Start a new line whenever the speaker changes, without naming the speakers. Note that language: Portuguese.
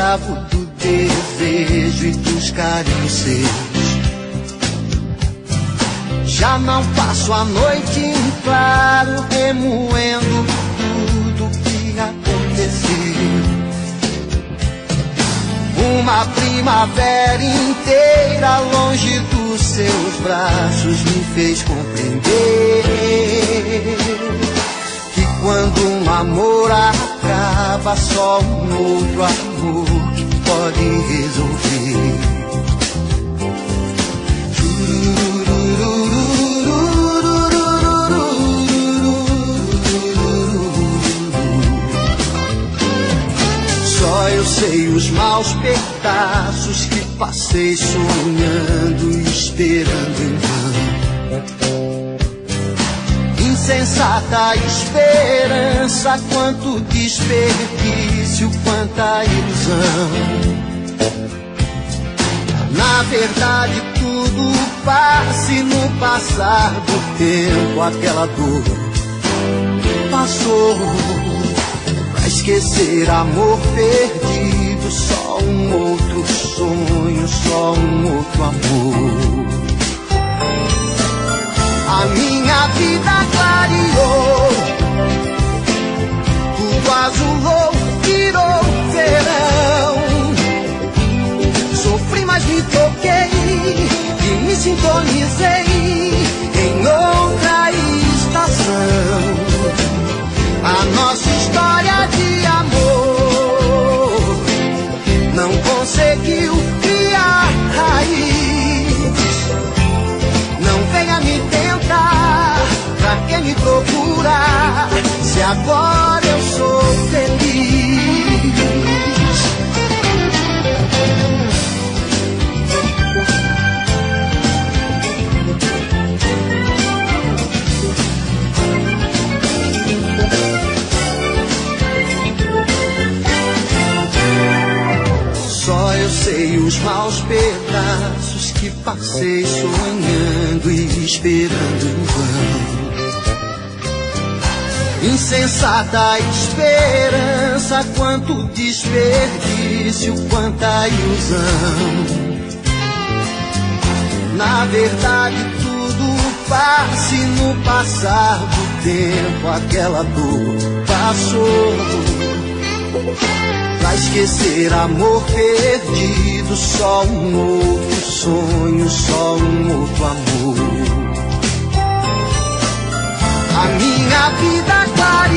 escravo do desejo e dos carinhos seus. Já não passo a noite em claro, remoendo tudo que aconteceu. Uma primavera inteira longe dos seus braços me fez compreender que quando um amor acaba, só um outro amor que pode resolver. Só eu sei os maus pedaços que passei sonhando e esperando em vão. Insensata esperança, quanto desperdício, quanta ilusão. Na verdade tudo passa e no passar do tempo aquela dor passou. Pra esquecer amor perdido, só um outro sonho, só um outro amor. A minha vida clareou, tudo azulou, virou verão. Sofri, mas me toquei e me sintonizei em outra estação. A nossa história de amor não conseguiu criar raiz. Não venha me tentar, pra que me procurar, se agora eu sou feliz. Só eu sei os maus pedaços que passei sonhando e esperando em vão. Insensata esperança, quanto desperdício, quanta ilusão. Na verdade tudo passa e no passar do tempo aquela dor passou. Pra esquecer amor perdido, só um outro sonho, só um outro amor. A minha vida clara